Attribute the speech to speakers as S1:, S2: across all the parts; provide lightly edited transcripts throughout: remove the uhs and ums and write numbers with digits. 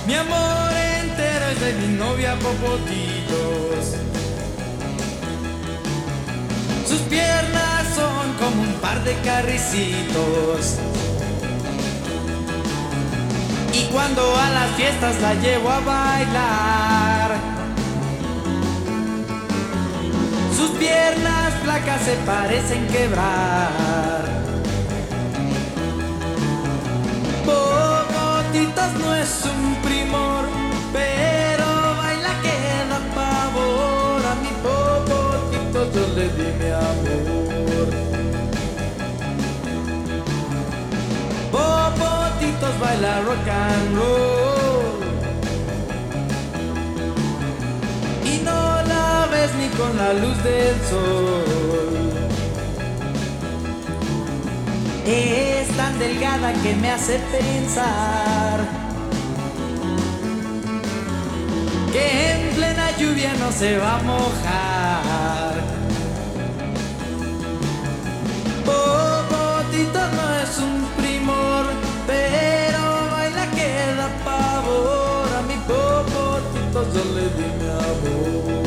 S1: Mi amor entero es de mi novia Popotitos. Sus piernas son como un par de carricitos. Y cuando a las fiestas la llevo a bailar, sus piernas flacas se parecen quebrar. Popotitos no es un primor, pero baila que da pavor. A mi Popotitos yo le di mi amor. Popotitos baila rock and roll y no la ves ni con la luz del sol. Es tan delgada que me hace pensar que en plena lluvia no se va a mojar. Popotitos no es un primor, pero baila que da pavor. A mi Popotitos yo le di mi amor.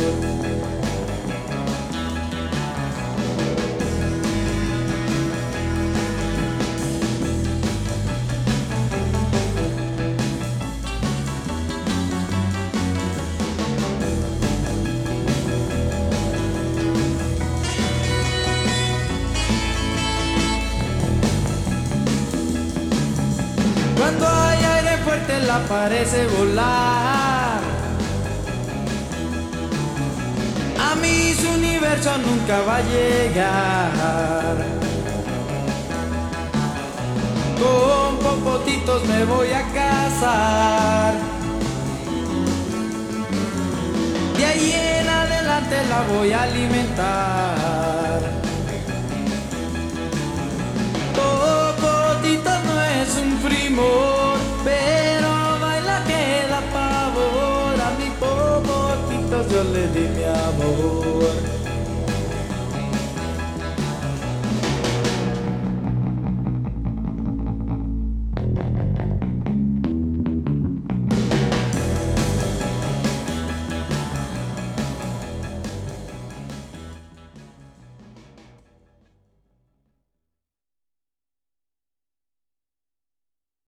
S1: Cuando hay aire fuerte la parece volar. A mis universos nunca va a llegar. Con Popotitos me voy a casar. De ahí en adelante la voy a alimentar. Popotitos no es un primor, pero baila que da pavor. A mi Popotitos yo le di mi amor.